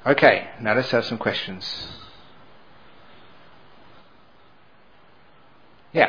Okay, now let's have some questions. Yeah.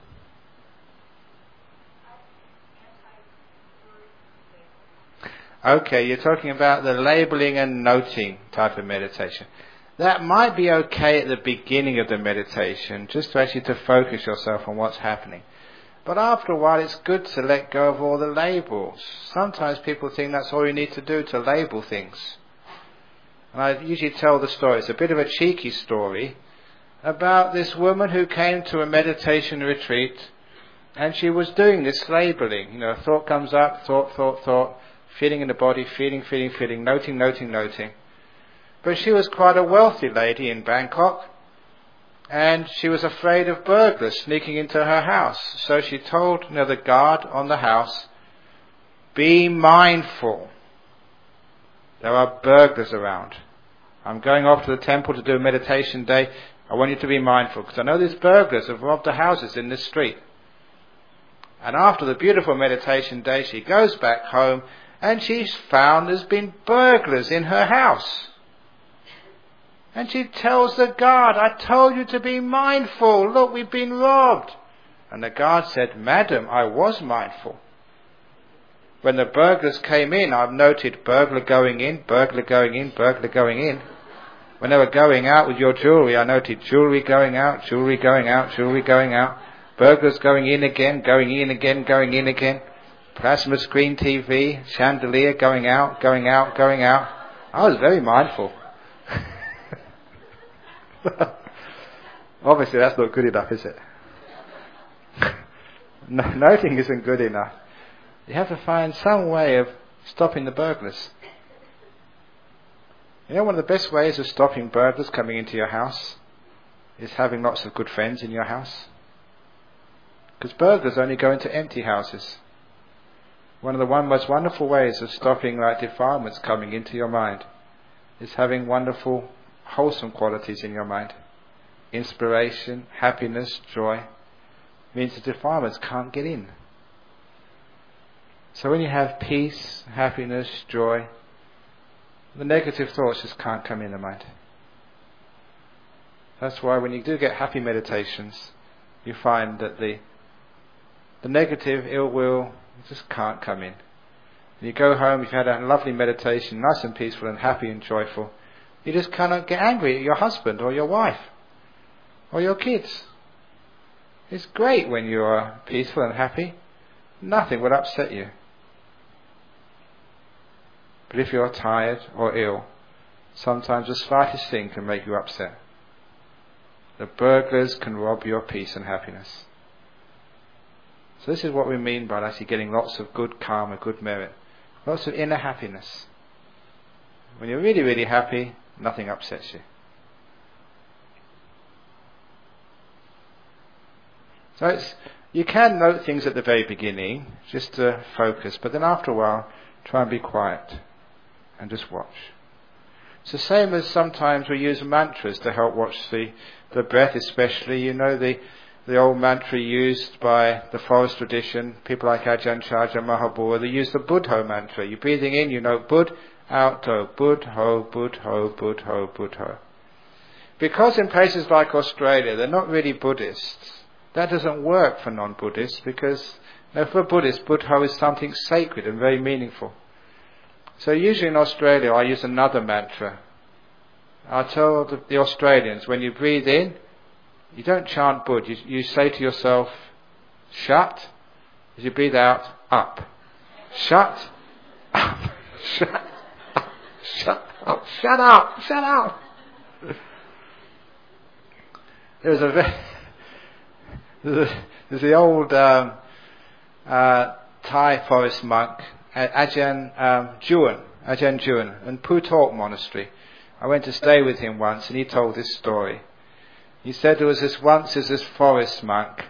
Okay, you're talking about the labeling and noting type of meditation. That might be okay at the beginning of the meditation, just to actually to focus yourself on what's happening. But after a while, it's good to let go of all the labels. Sometimes people think that's all you need to do, to label things. And I usually tell the story. It's a bit of a cheeky story about this woman who came to a meditation retreat, and she was doing this labeling. A thought comes up, thought, feeling in the body, feeling, noting. But she was quite a wealthy lady in Bangkok, and she was afraid of burglars sneaking into her house. So she told the guard on the house, be mindful. There are burglars around. I'm going off to the temple to do a meditation day. I want you to be mindful, because I know these burglars have robbed the houses in this street. And after the beautiful meditation day, she goes back home, and she's found there's been burglars in her house. And she tells the guard, I told you to be mindful. Look, we've been robbed. And the guard said, Madam, I was mindful. When the burglars came in, I've noted burglar going in. When they were going out with your jewellery, I noted jewellery going out. Burglars going in again. Plasma screen TV, chandelier going out. I was very mindful. Obviously that's not good enough, is it? Noting isn't good enough. You have to find some way of stopping the burglars. One of the best ways of stopping burglars coming into your house is having lots of good friends in your house. Because burglars only go into empty houses. One of the most wonderful ways of stopping defilements coming into your mind is having wonderful, wholesome qualities in your mind. Inspiration, happiness, joy. Means the defilements can't get in. So when you have peace, happiness, joy, the negative thoughts just can't come in the mind. That's why when you do get happy meditations, you find that the negative ill will just can't come in. When you go home, you've had a lovely meditation, nice and peaceful and happy and joyful. You just cannot get angry at your husband or your wife or your kids. It's great when you are peaceful and happy. Nothing will upset you. But if you're tired or ill, sometimes the slightest thing can make you upset. The burglars can rob your peace and happiness. So this is what we mean by actually getting lots of good karma, good merit. Lots of inner happiness. When you're really, really happy, nothing upsets you. So you can note things at the very beginning, just to focus, but then after a while, try and be quiet and just watch. It's the same as sometimes we use mantras to help watch the breath, especially, the old mantra used by the forest tradition, people like Ajahn Chah Mahabua, they use the Buddho mantra. You're breathing in, Bud, out, Do, Bud, Ho, Bud, Ho, Bud, Ho, Bud, Ho. Because in places like Australia, they're not really Buddhists. That doesn't work for non-Buddhists because for Buddhists, Buddha is something sacred and very meaningful. So usually in Australia, I use another mantra. I tell the Australians, when you breathe in, you don't chant Bud. You say to yourself, shut. As you breathe out, up. Shut. Up. Shut. Up. Shut up. Shut up. Shut up. There's the old Thai forest monk, Ajahn Juan, in Phu Thok Monastery. I went to stay with him once, and he told this story. He said there was this forest monk,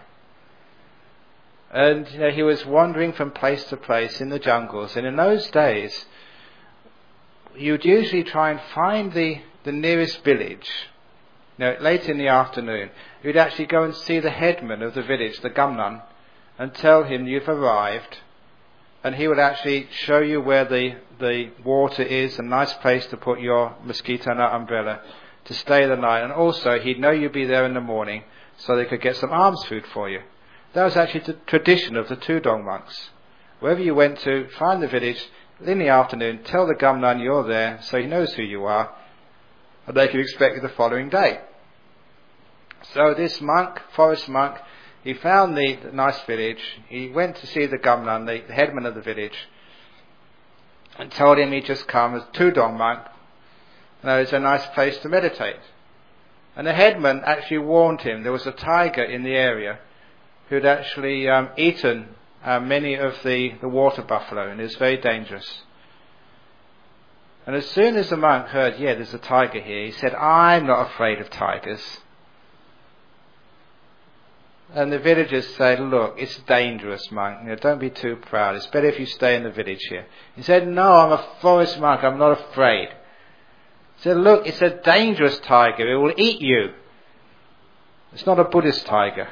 and he was wandering from place to place in the jungles. And in those days, you'd usually try and find the nearest village. Late in the afternoon, you'd actually go and see the headman of the village, the Gamnan, and tell him you've arrived, and he would actually show you where the water is, a nice place to put your mosquito net umbrella to stay the night. And also, he'd know you'd be there in the morning, so they could get some alms food for you. That was actually the tradition of the Tudong monks. Wherever you went to, find the village, in the afternoon, tell the Gamnan you're there, so he knows who you are, and they can expect you the following day. So this monk, forest monk, he found the nice village. He went to see the Gamnan, the headman of the village, and told him he'd just come as a Tudong monk. It's a nice place to meditate. And the headman actually warned him there was a tiger in the area who'd actually eaten many of the water buffalo, and it was very dangerous. And as soon as the monk heard, there's a tiger here, he said, I'm not afraid of tigers. And the villagers said, look, it's dangerous, monk. Don't be too proud. It's better if you stay in the village here. He said, no, I'm a forest monk. I'm not afraid. He said, look, it's a dangerous tiger. It will eat you. It's not a Buddhist tiger.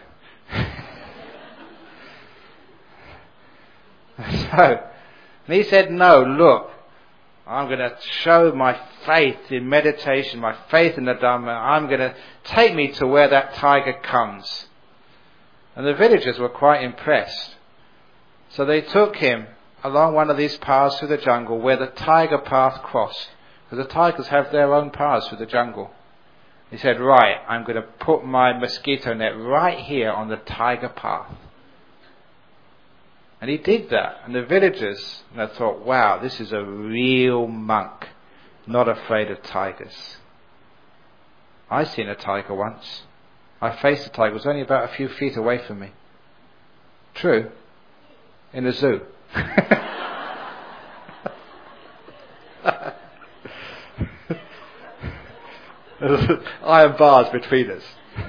And he said, no, look, I'm going to show my faith in meditation, my faith in the Dhamma. I'm going to take me to where that tiger comes. And the villagers were quite impressed. So they took him along one of these paths through the jungle where the tiger path crossed. Because the tigers have their own paths through the jungle. He said, right, I'm going to put my mosquito net right here on the tiger path. And he did that. And the villagers thought, wow, this is a real monk, not afraid of tigers. I seen a tiger once. I faced a tiger. It was only about a few feet away from me. True. In a zoo. Iron bars between us.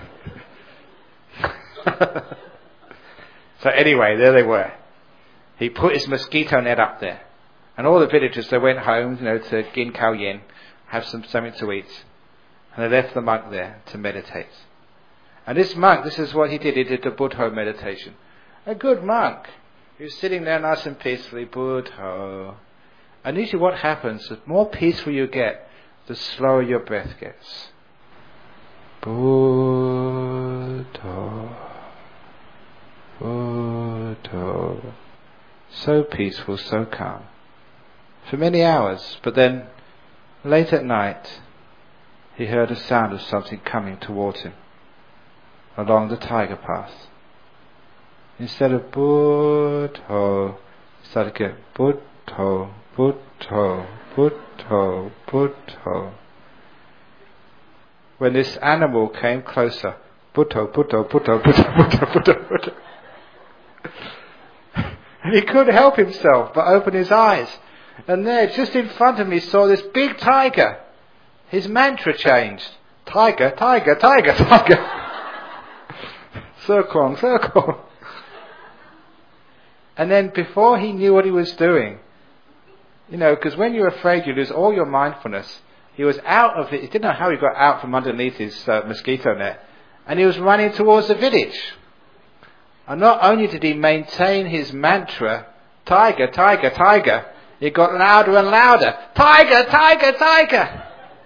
So anyway, there they were. He put his mosquito net up there. And all the villagers, they went home, to Gin Khao Yin, have something to eat. And they left the monk there to meditate. And this monk, this is what he did. He did the Buddha meditation. A good monk. He was sitting there nice and peacefully. Buddha. And usually what happens, the more peaceful you get, the slower your breath gets. Buddha. Buddha. So peaceful, so calm. For many hours. But then, late at night, he heard a sound of something coming towards him. Along the tiger path. Instead of Buddha, he started to get Buddha, Buddha, Buddha, Buddha. When this animal came closer, Buddha, Buddha, Buddha, Buddha, Buddha, Buddha, Buddha. And he couldn't help himself but open his eyes. And there, just in front of me, saw this big tiger. His mantra changed. Tiger, tiger, tiger, tiger. Circle on circle. And then before he knew what he was doing, because when you're afraid you lose all your mindfulness, he was out of it. He didn't know how he got out from underneath his mosquito net. And he was running towards the village. And not only did he maintain his mantra, tiger, tiger, tiger, it got louder and louder. Tiger, tiger, tiger.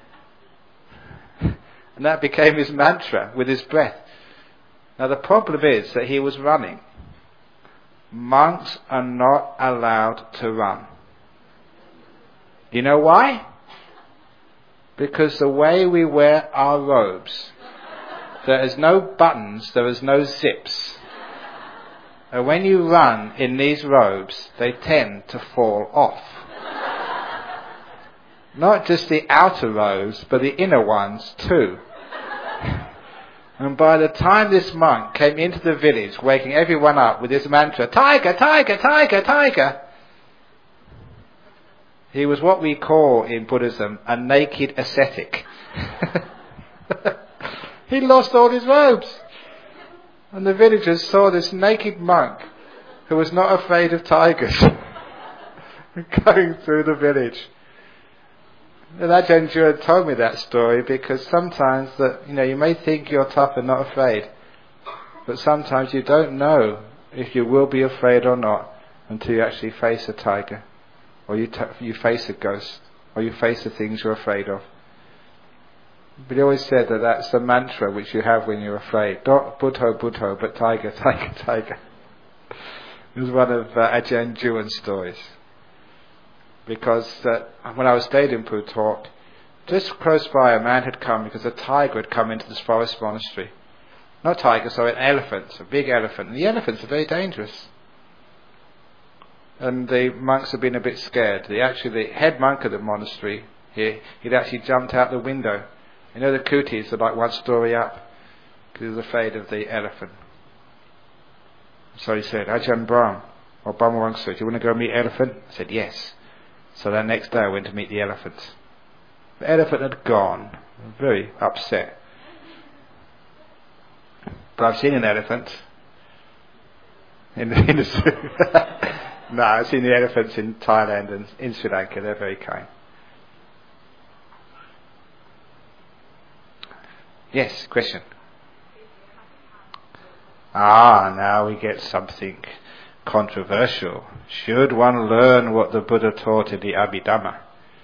And that became his mantra with his breath. Now the problem is that he was running. Monks are not allowed to run. You know why? Because the way we wear our robes, there is no buttons, there is no zips. And when you run in these robes, they tend to fall off. Not just the outer robes, but the inner ones too. And by the time this monk came into the village, waking everyone up with his mantra, tiger, tiger, tiger, tiger, he was what we call in Buddhism a naked ascetic. He lost all his robes. And the villagers saw this naked monk who was not afraid of tigers going through the village. And Ajahn Chua told me that story because sometimes you may think you're tough and not afraid, but sometimes you don't know if you will be afraid or not until you actually face a tiger, or you face a ghost, or you face the things you're afraid of. But he always said that that's the mantra which you have when you're afraid. Not Buddho, Buddho, but tiger, tiger, tiger. It was one of Ajahn Juan's stories. Because when I was stayed in Phuthawk, just close by a man had come because a tiger had come into this forest monastery. Not tiger, sorry, an elephant, a big elephant. And the elephants are very dangerous. And the monks had been a bit scared. The head monk of the monastery, he'd actually jumped out the window. You know the kutis are like one story up, because he was afraid of the elephant. So he said, Ajahn Brahm, or Bhamawangsa, do you want to go meet elephant? I said, yes. So the next day I went to meet the elephant. The elephant had gone. Very upset. But I've seen an elephant in the zoo. No, I've seen the elephants in Thailand and in Sri Lanka. They're very kind. Yes, question. Now we get something controversial. Should one learn what the Buddha taught in the Abhidhamma?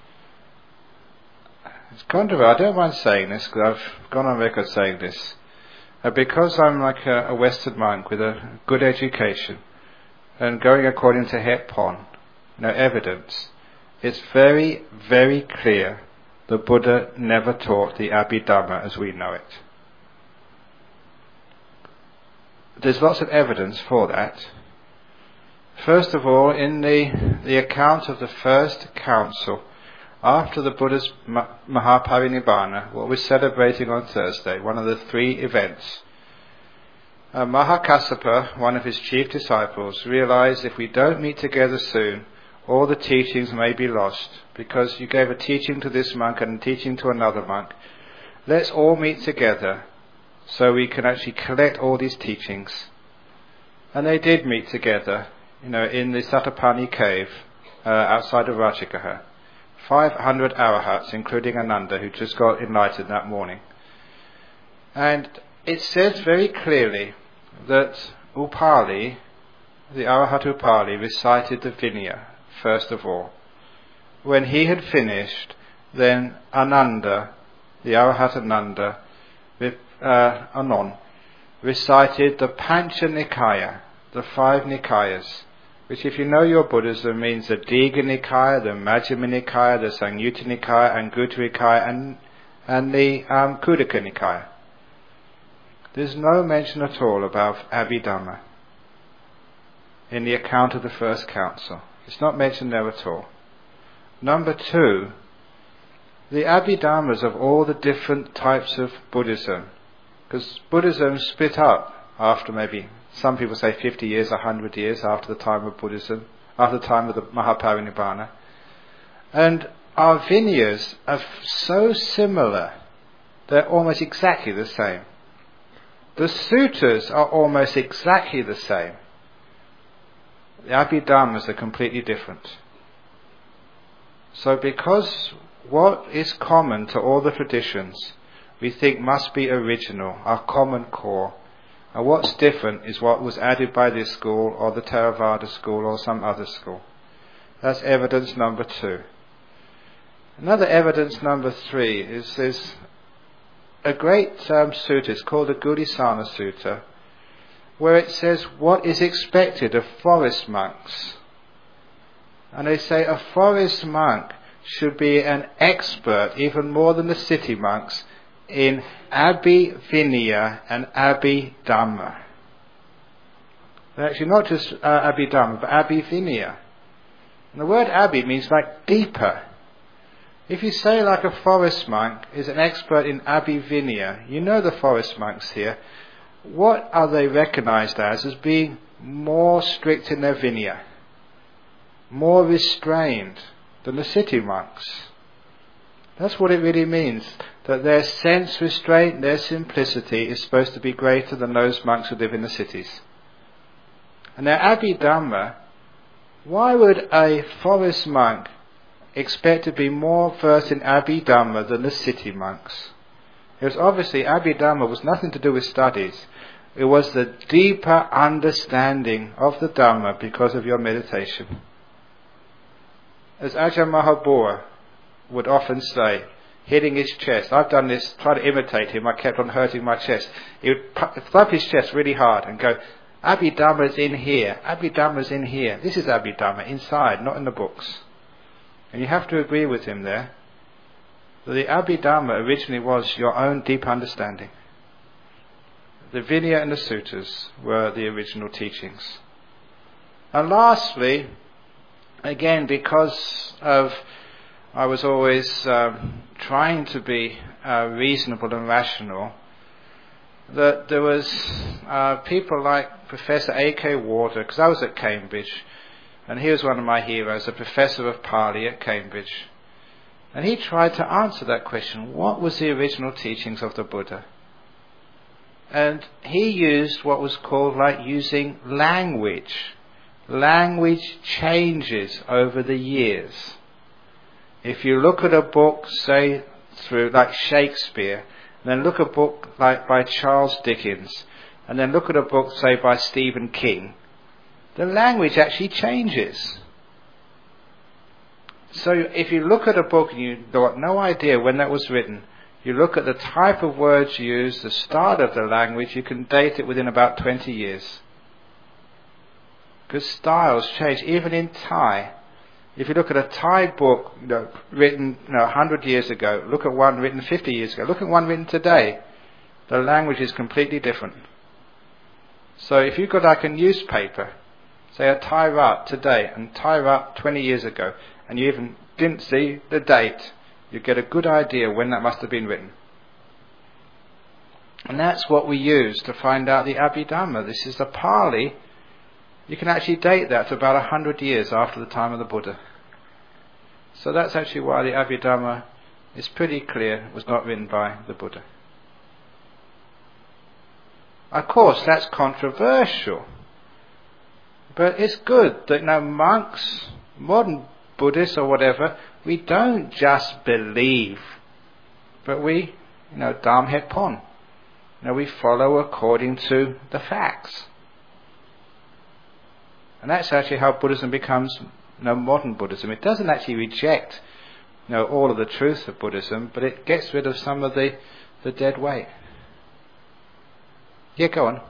It's controversial. I don't mind saying this because I've gone on record saying this. Because I'm like a Western monk with a good education and going according to Het Pon, evidence, it's very, very clear the Buddha never taught the Abhidhamma as we know it. There's lots of evidence for that. First of all, in the account of the first council, after the Buddha's Mahaparinibbana, what we're celebrating on Thursday, one of the 3 events, Mahakassapa, one of his chief disciples, realized if we don't meet together soon, all the teachings may be lost, because you gave a teaching to this monk and a teaching to another monk. Let's all meet together so we can actually collect all these teachings. And they did meet together, in the Satapani cave outside of Ratchagaha. 500 arahats, including Ananda, who just got enlightened that morning. And it says very clearly that Upali, the Arahat Upali, recited the Vinaya, first of all. When he had finished, then Ananda, the Arahat Ananda, Anon, recited the Pancha Nikaya, the 5 Nikayas, which if you know your Buddhism means the Digha Nikaya, the Majjhima Nikaya, the Samyutta Nikaya, Anguttara Nikaya, and the Khuddaka Nikaya. There's no mention at all about Abhidhamma in the account of the first council. It's not mentioned there at all. Number 2, the Abhidhammas of all the different types of Buddhism, because Buddhism split up after maybe, some people say 50 years, 100 years after the time of Buddhism, after the time of the Mahaparinibbana. And our Vinayas are so similar, they're almost exactly the same. The sutras are almost exactly the same. The Abhidhammas are completely different. So because what is common to all the traditions, we think must be original, our common core, and what's different is what was added by this school or the Theravada school or some other school. That's evidence number 2. Another evidence number 3 is there's a great sutta, it's called the Gudisana Sutta, where it says what is expected of forest monks. And they say a forest monk should be an expert, even more than the city monks, in Abhivinaya and Abhidhamma. Actually, not just Abhidhamma, but Abhivinaya. And the word Abhi means like deeper. If you say like a forest monk is an expert in Abhivinaya, you know the forest monks here, what are they recognized as being more strict in their Vinaya, more restrained than the city monks. That's what it really means, that their sense restraint, their simplicity is supposed to be greater than those monks who live in the cities. And their Abhidhamma, why would a forest monk expect to be more versed in Abhidhamma than the city monks? Because obviously Abhidhamma was nothing to do with studies. It was the deeper understanding of the Dhamma because of your meditation. As Ajahn Mahabua would often say, hitting his chest. I've done this, try to imitate him, I kept on hurting my chest. He would thump his chest really hard and go, Abhidhamma's in here, Abhidhamma's in here. This is Abhidhamma, inside, not in the books. And you have to agree with him there. The Abhidhamma originally was your own deep understanding. The Vinaya and the Suttas were the original teachings. And lastly, again, because of I was always trying to be reasonable and rational, that there was people like Professor A.K. Warder, because I was at Cambridge, and he was one of my heroes, a professor of Pali at Cambridge. And he tried to answer that question, what was the original teachings of the Buddha? And he used what was called like using language. Language changes over the years. If you look at a book, say, through like Shakespeare, and then look at a book like by Charles Dickens, and then look at a book, say, by Stephen King, the language actually changes. So if you look at a book and you've got no idea when that was written, you look at the type of words used, the start of the language, you can date it within about 20 years. Because styles change, even in Thai. If you look at a Thai book, written 100 years ago, look at one written 50 years ago, look at one written today, the language is completely different. So if you've got like a newspaper, say a Thai Rat today and Thai Rat 20 years ago, and you even didn't see the date, you get a good idea when that must have been written. And that's what we use to find out the Abhidhamma. This is the Pali. You can actually date that to about 100 years after the time of the Buddha. So that's actually why the Abhidhamma is pretty clear, was not written by the Buddha. Of course, that's controversial. But it's good that monks, modern Buddhists or whatever, we don't just believe, but we, Dham Het Pon. We follow according to the facts. And that's actually how Buddhism becomes modern Buddhism. It doesn't actually reject all of the truth of Buddhism, but it gets rid of some of the dead weight. Yeah, go on.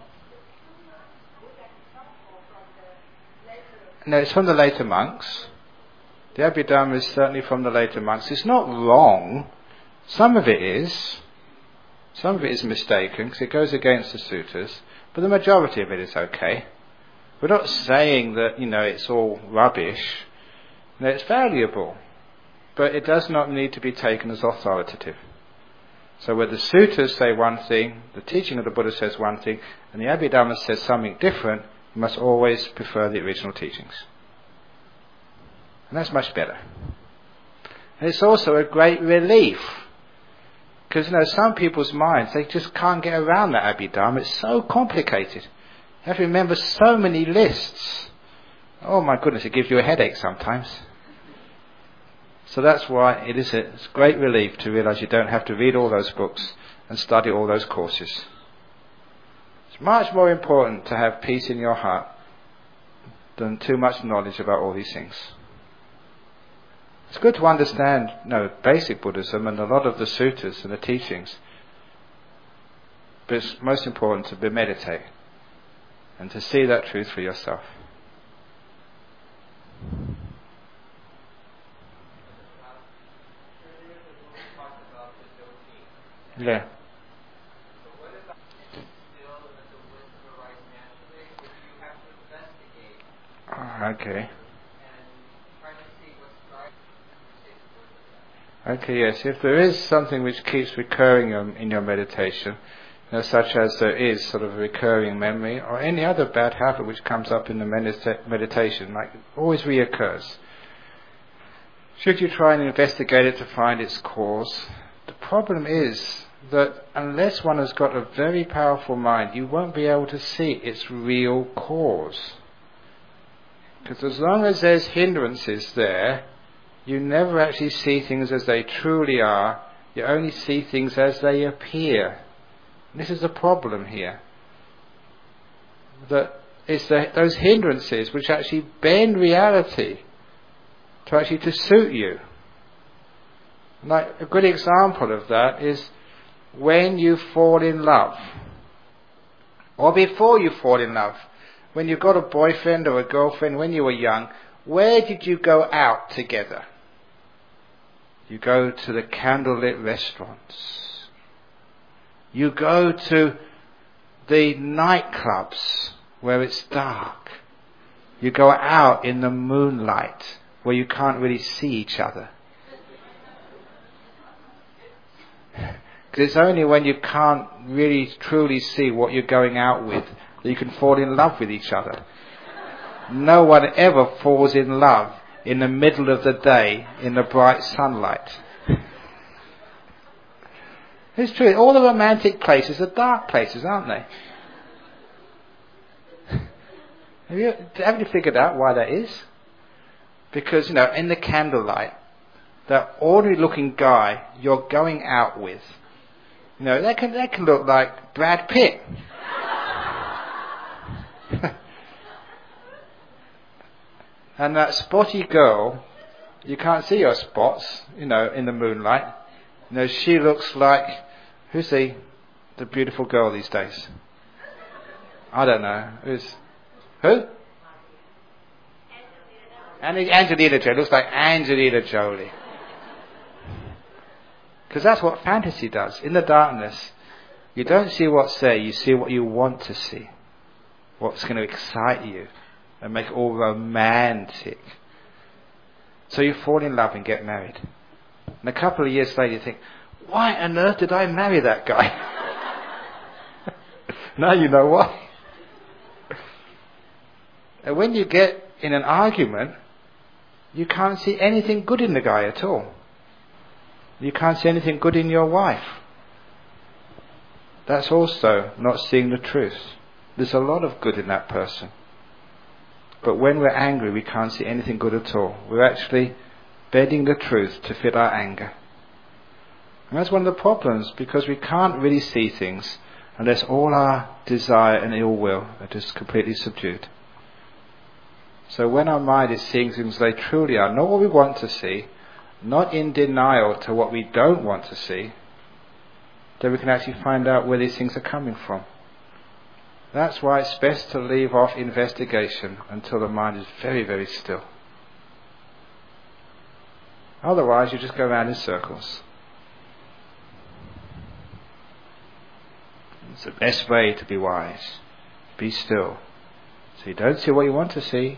No, it's from the later monks. The Abhidhamma is certainly from the later monks. It's not wrong. Some of it is. Some of it is mistaken because it goes against the suttas, but the majority of it is okay. We're not saying that, it's all rubbish. No, it's valuable, but it does not need to be taken as authoritative. So where the suttas say one thing, the teaching of the Buddha says one thing, and the Abhidhamma says something different, you must always prefer the original teachings. And that's much better. And it's also a great relief. Because, some people's minds, they just can't get around that Abhidhamma. It's so complicated. You have to remember so many lists. Oh my goodness, it gives you a headache sometimes. So that's why it's a great relief to realize you don't have to read all those books and study all those courses. It's much more important to have peace in your heart than too much knowledge about all these things. It's good to understand, basic Buddhism and a lot of the suttas and the teachings. But it's most important to meditate and to see that truth for yourself. Yeah. Okay. Okay, yes. If there is something which keeps recurring in your meditation, such as there is sort of a recurring memory, or any other bad habit which comes up in the meditation, like always reoccurs, should you try and investigate it to find its cause? The problem is that unless one has got a very powerful mind, you won't be able to see its real cause. Because as long as there's hindrances there, you never actually see things as they truly are. You only see things as they appear. And this is a problem here. that it's those hindrances which actually bend reality to suit you. Like a good example of that is when you fall in love, or before you fall in love. When you got a boyfriend or a girlfriend when you were young, where did you go out together? You go to the candlelit restaurants. You go to the nightclubs where it's dark. You go out in the moonlight where you can't really see each other. Because it's only when you can't really truly see what you're going out with that you can fall in love with each other. No one ever falls in love in the middle of the day in the bright sunlight. It's true. All the romantic places are dark places, aren't they? Haven't you figured out why that is? Because, in the candlelight, that ordinary looking guy you're going out with, that can look like Brad Pitt. And that spotty girl, you can't see her spots, in the moonlight. She looks like, who's the beautiful girl these days? I don't know. Who? Angelina Jolie. Looks like Angelina Jolie. Because that's what fantasy does. In the darkness, you don't see what's there, you see what you want to see. What's going to excite you and make it all romantic. So you fall in love and get married. And a couple of years later you think, why on earth did I marry that guy? Now you know why. And when you get in an argument, you can't see anything good in the guy at all. You can't see anything good in your wife. That's also not seeing the truth. There's a lot of good in that person. But when we're angry, we can't see anything good at all. We're actually bending the truth to fit our anger. And that's one of the problems, because we can't really see things unless all our desire and ill will are just completely subdued. So when our mind is seeing things they truly are, not what we want to see, not in denial to what we don't want to see, then we can actually find out where these things are coming from. That's why it's best to leave off investigation until the mind is very, very still. Otherwise, you just go around in circles. It's the best way to be wise. Be still. So you don't see what you want to see.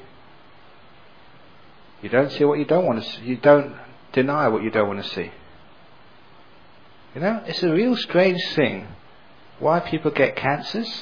You don't see what you don't want to see. You don't deny what you don't want to see. It's a real strange thing why people get cancers.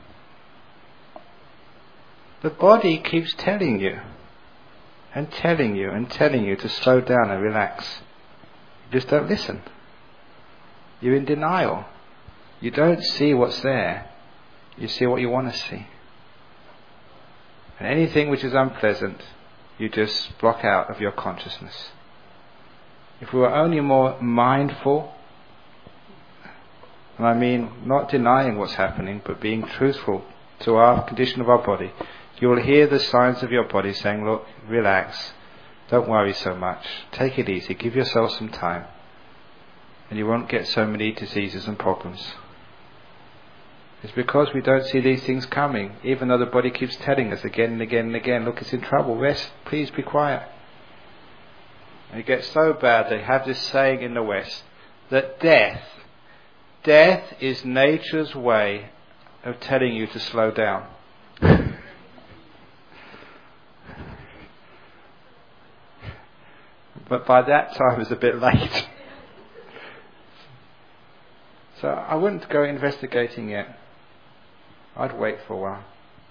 The body keeps telling you and telling you and telling you to slow down and relax. You just don't listen. You're in denial. You don't see what's there. You see what you want to see. And anything which is unpleasant, you just block out of your consciousness. If we were only more mindful, and I mean not denying what's happening, but being truthful to our condition of our body, you will hear the signs of your body saying, look, relax, don't worry so much, take it easy, give yourself some time, and you won't get so many diseases and problems. It's because we don't see these things coming, even though the body keeps telling us again and again and again, look, it's in trouble, rest, please be quiet. And it gets so bad, they have this saying in the West, that death is nature's way of telling you to slow down. But by that time it's a bit late. So I wouldn't go investigating yet. I'd wait for a while.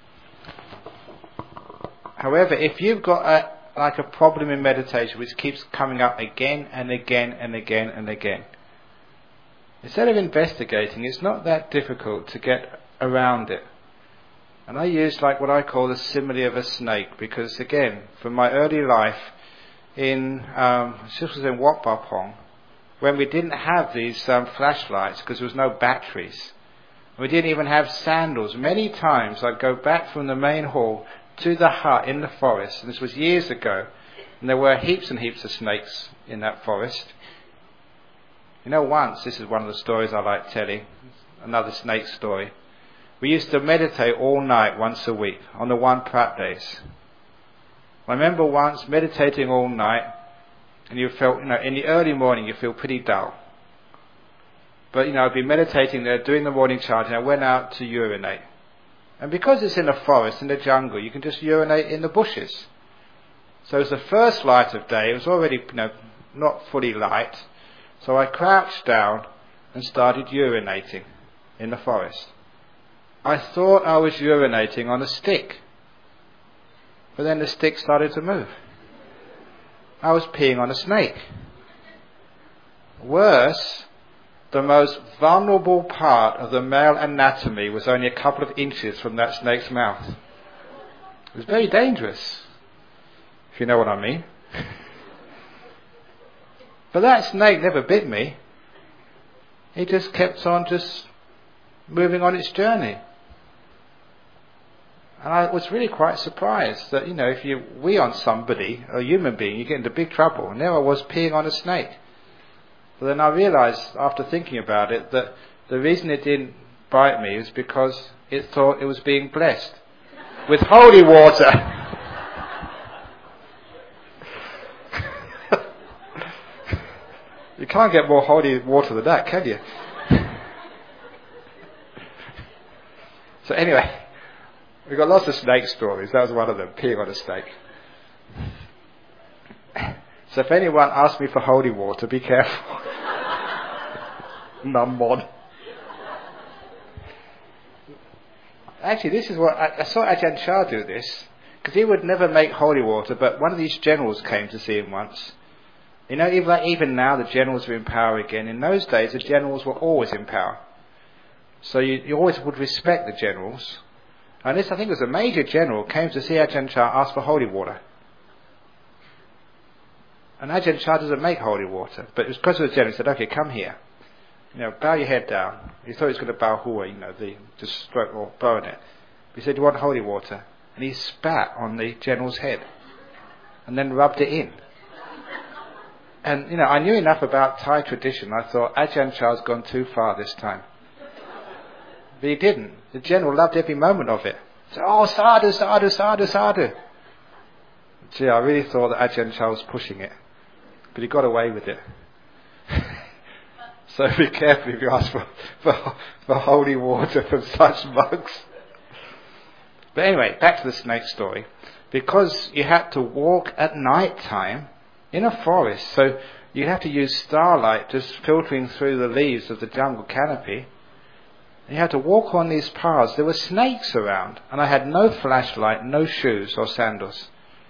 However, if you've got a problem in meditation which keeps coming up again and again and again and again, instead of investigating, it's not that difficult to get around it. And I use what I call the simile of a snake, because again, from my early life this was in Wat Pah Pong, when we didn't have these flashlights because there was no batteries. We didn't even have sandals. Many times I'd go back from the main hall to the hut in the forest, and this was years ago, and there were heaps and heaps of snakes in that forest. You know, once, this is one of the stories I like telling, another snake story. We used to meditate all night once a week on the one prat days. I remember once meditating all night, and you felt, in the early morning you feel pretty dull. But, I'd be meditating there, doing the morning chanting, I went out to urinate. And because it's in the forest, in the jungle, you can just urinate in the bushes. So it was the first light of day, it was already, not fully light. So I crouched down and started urinating in the forest. I thought I was urinating on a stick. But then the stick started to move. I was peeing on a snake. Worse, the most vulnerable part of the male anatomy was only a couple of inches from that snake's mouth. It was very dangerous, if you know what I mean. But that snake never bit me. It just kept on just moving on its journey. And I was really quite surprised that, if you wee on somebody, a human being, you get into big trouble. And there I was peeing on a snake. But then I realised, after thinking about it, that the reason it didn't bite me is because it thought it was being blessed with holy water. You can't get more holy water than that, can you? So anyway, we've got lots of snake stories. That was one of them, peeing on a snake. So if anyone asks me for holy water, be careful. Numbod. Actually, this is what I saw Ajahn Chah do this, because he would never make holy water, but one of these generals came to see him once. Even now the generals are in power again. In those days, the generals were always in power. So you always would respect the generals. And this, I think, was a major general, came to see Ajahn Chah, asked for holy water. And Ajahn Chah doesn't make holy water, but it was because of the general. He said, okay, come here. Bow your head down. He thought he was going to bow hua, the stroke or bow in it. He said, you want holy water? And he spat on the general's head. And then rubbed it in. And, I knew enough about Thai tradition. I thought, Ajahn Chah's gone too far this time. But he didn't. The general loved every moment of it. He said, oh, sadhu, sadhu, sadhu, sadhu. Gee, I really thought that Ajahn Chah was pushing it. But he got away with it. So be careful if you ask for holy water from such monks. But anyway, back to the snake story. Because you had to walk at night time in a forest, so you have to use starlight just filtering through the leaves of the jungle canopy. And you had to walk on these paths. There were snakes around, and I had no flashlight, no shoes or sandals.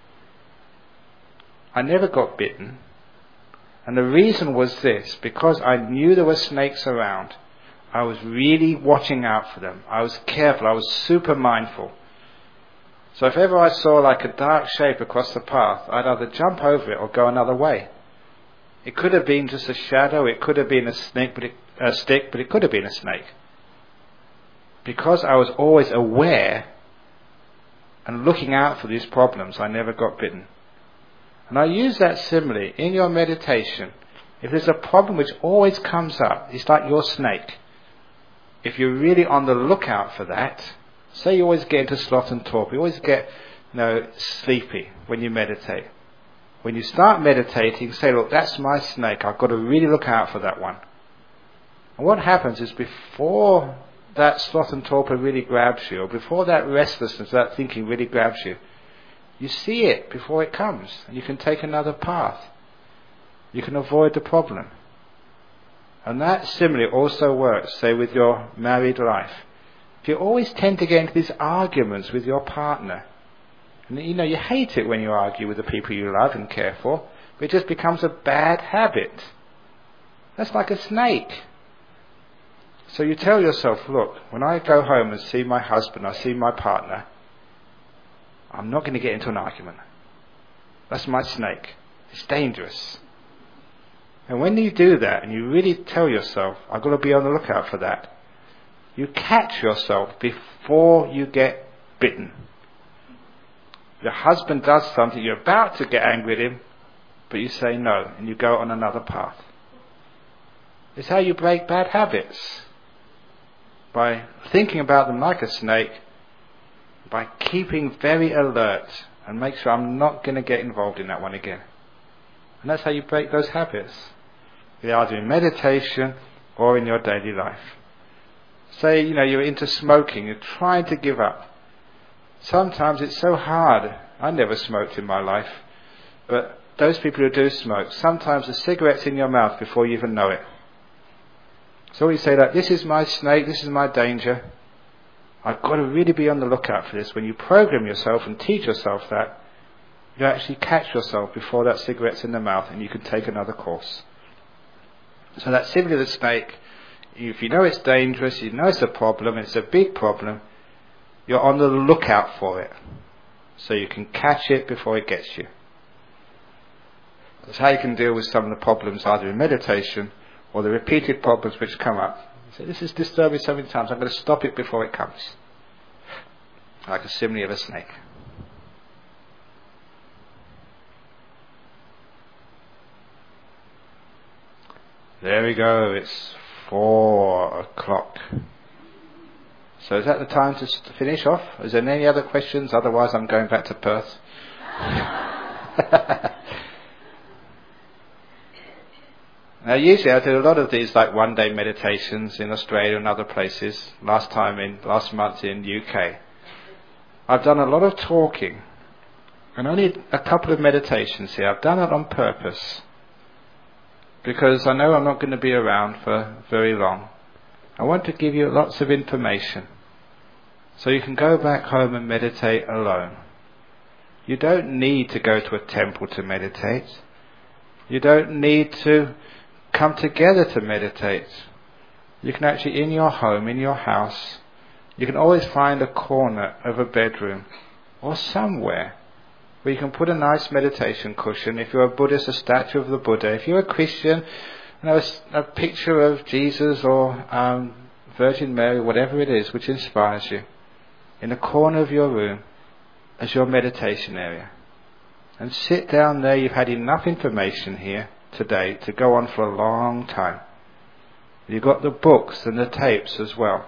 I never got bitten. And the reason was this, because I knew there were snakes around, I was really watching out for them. I was careful, I was super mindful. So if ever I saw like a dark shape across the path, I'd either jump over it or go another way. It could have been just a shadow, it could have been a stick, but it could have been a snake. Because I was always aware and looking out for these problems, I never got bitten. And I use that simile in your meditation. If there's a problem which always comes up, it's like your snake. If you're really on the lookout for that, say you always get into sloth and torpor, you always get sleepy when you meditate. When you start meditating, say, look, that's my snake, I've got to really look out for that one. And what happens is before that sloth and torpor really grabs you, or before that restlessness, that thinking really grabs you, you see it before it comes, and you can take another path. You can avoid the problem. And that simile also works, say, with your married life. If you always tend to get into these arguments with your partner, and you hate it when you argue with the people you love and care for, but it just becomes a bad habit. That's like a snake. So you tell yourself, look, when I go home and see my husband, I see my partner, I'm not going to get into an argument. That's my snake. It's dangerous. And when you do that and you really tell yourself, I've got to be on the lookout for that, You catch yourself before you get bitten. Your husband does something, you're about to get angry at him, but you say no, and you go on another path. It's how you break bad habits. By thinking about them like a snake, by keeping very alert, and make sure I'm not going to get involved in that one again. And that's how you break those habits. Either in meditation or in your daily life. Say, you're into smoking, you're trying to give up. Sometimes it's so hard. I never smoked in my life. But those people who do smoke, sometimes the cigarette's in your mouth before you even know it. So you say that, this is my snake, this is my danger. I've got to really be on the lookout for this. When you program yourself and teach yourself that, you actually catch yourself before that cigarette's in the mouth and you can take another course. So that's simply the snake. If you know it's dangerous, you know it's a problem, it's a big problem, you're on the lookout for it. So you can catch it before it gets you. That's how you can deal with some of the problems either in meditation or the repeated problems which come up. You say, this is disturbing so many times, I'm going to stop it before it comes. Like a simile of a snake. There we go, it's 4 o'clock. So is that the time to finish off? Is there any other questions? Otherwise I'm going back to Perth. Now usually I do a lot of these like one-day meditations in Australia and other places. Last month in UK. I've done a lot of talking and only a couple of meditations here. I've done it on purpose because I know I'm not going to be around for very long. I want to give you lots of information so you can go back home and meditate alone. You don't need to go to a temple to meditate. You don't need to come together to meditate. You can actually, in your home, in your house, you can always find a corner of a bedroom or somewhere where you can put a nice meditation cushion. If you're a Buddhist, a statue of the Buddha. If you're a Christian, a picture of Jesus or Virgin Mary, whatever it is which inspires you, in a corner of your room as your meditation area. And sit down there. You've had enough information here today to go on for a long time. You've got the books and the tapes as well.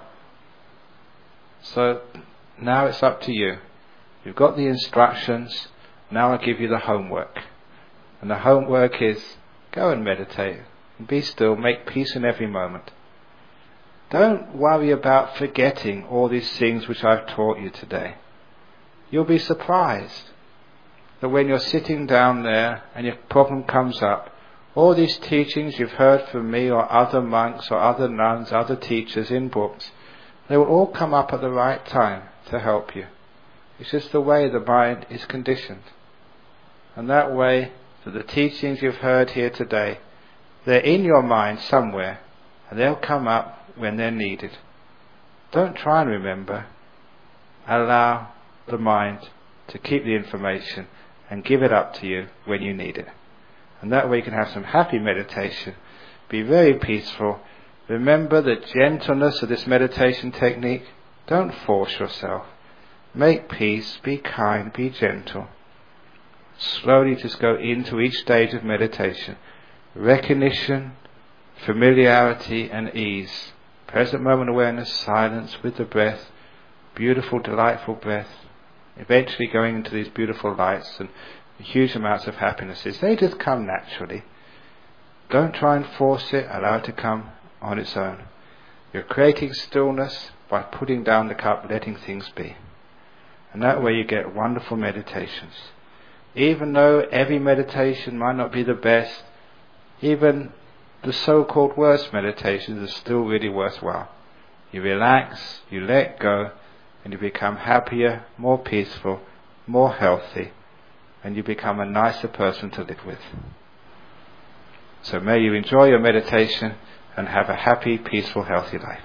So now it's up to you. You've got the instructions. Now I give you the homework. And the homework is go and meditate. And be still. Make peace in every moment. Don't worry about forgetting all these things which I've taught you today. You'll be surprised that when you're sitting down there and your problem comes up, all these teachings you've heard from me or other monks or other nuns, other teachers in books, they will all come up at the right time to help you. It's just the way the mind is conditioned. And that way, that the teachings you've heard here today, they're in your mind somewhere, and they'll come up when they're needed. Don't try and remember. Allow the mind to keep the information and give it up to you when you need it. And that way you can have some happy meditation. Be very peaceful. Remember the gentleness of this meditation technique. Don't force yourself. Make peace, be kind, be gentle. Slowly just go into each stage of meditation. Recognition, familiarity and ease. Present moment awareness, silence with the breath. Beautiful, delightful breath. Eventually going into these beautiful lights and huge amounts of happinesses. They just come naturally. Don't try and force it. Allow it to come on its own. You're creating stillness by putting down the cup, letting things be. And that way you get wonderful meditations. Even though every meditation might not be the best, even the so-called worst meditations are still really worthwhile. You relax, you let go, and you become happier, more peaceful, more healthy, and you become a nicer person to live with. So may you enjoy your meditation and have a happy, peaceful, healthy life.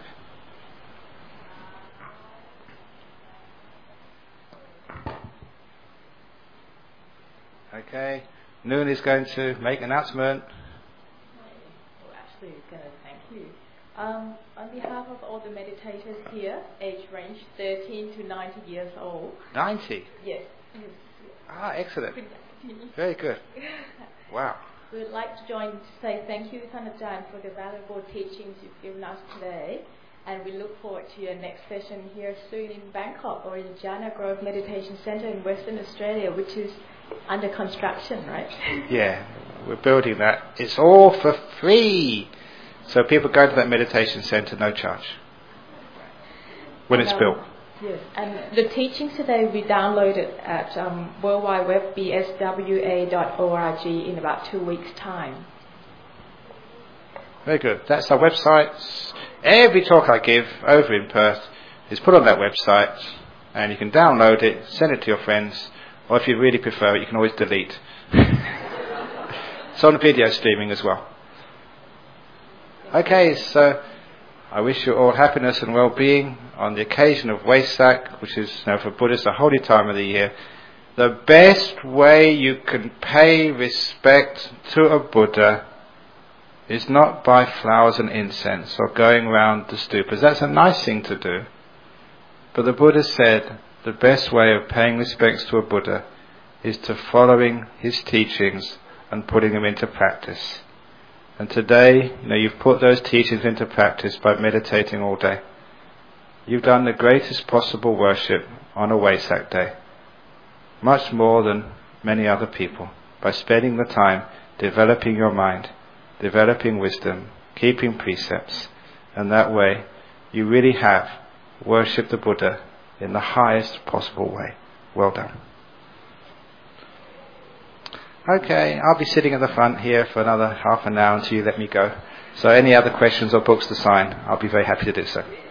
Okay, Noon is going to make an announcement. Well, Ashley is going to thank you. On behalf of all the meditators here, age range 13 to 90 years old. 90? Yes. Ah, excellent. Very good. Wow. We would like to join to say thank you, Thanajan, for the valuable teachings you've given us today. And we look forward to your next session here soon in Bangkok or in Jhana Grove Meditation Center in Western Australia, which is under construction, right? Yeah, we're building that. It's all for free. So people go to that meditation center, no charge, when it's built. Yes, and the teachings today will be downloaded at worldwideweb.bswa.org in about 2 weeks' time. Very good. That's our website. Every talk I give over in Perth is put on that website, and you can download it, send it to your friends, or if you really prefer it, you can always delete. It's on video streaming as well. Okay, so I wish you all happiness and well-being on the occasion of Wesak, which is, for Buddhists, a holy time of the year. The best way you can pay respect to a Buddha is not by flowers and incense or going round the stupas. That's a nice thing to do. But the Buddha said the best way of paying respects to a Buddha is to following his teachings and putting them into practice. And today, you've put those teachings into practice by meditating all day. You've done the greatest possible worship on a Wesak day, much more than many other people, by spending the time developing your mind, developing wisdom, keeping precepts, and that way you really have worshipped the Buddha in the highest possible way. Well done. Okay, I'll be sitting at the front here for another half an hour until you let me go. So any other questions or books to sign, I'll be very happy to do so.